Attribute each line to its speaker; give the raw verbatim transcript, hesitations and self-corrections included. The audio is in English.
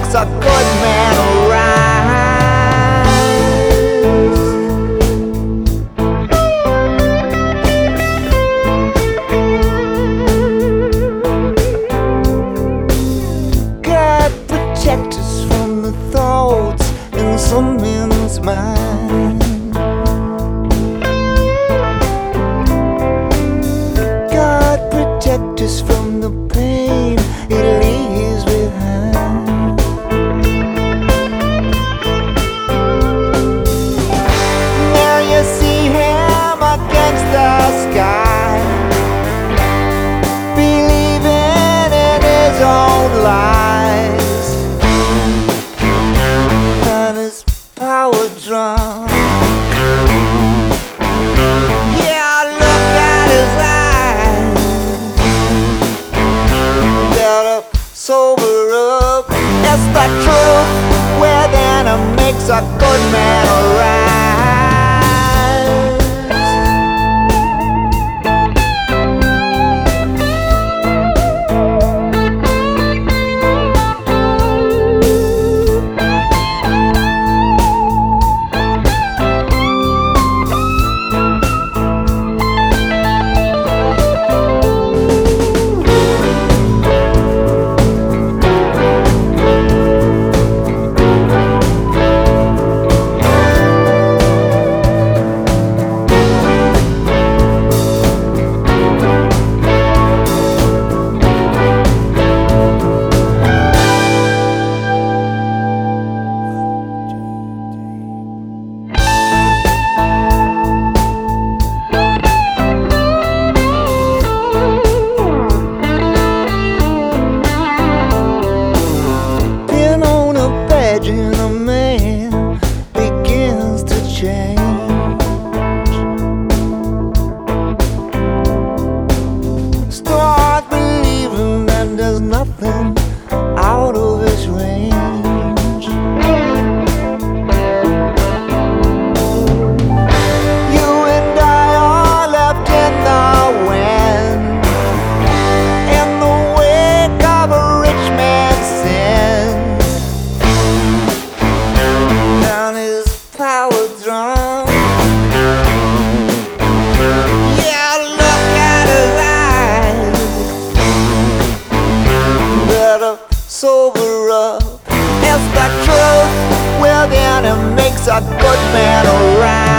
Speaker 1: makes a good man rise. God protect us from the thoughts in some men's mind. God protect us from the pain it leaves behind. Now you see him against the sky, believing in his own lies, and his power drawn. Yeah, look at his eyes. Gotta sober up. It's the truth. Within him makes a good man rise. And a man begins to change. Start believing that there's nothing out of his range. You and I are left in the wind, in the wake of a rich man's sin. Power drawn. Yeah, look at his eyes. Better sober up. It's the truth within him makes a good man rise.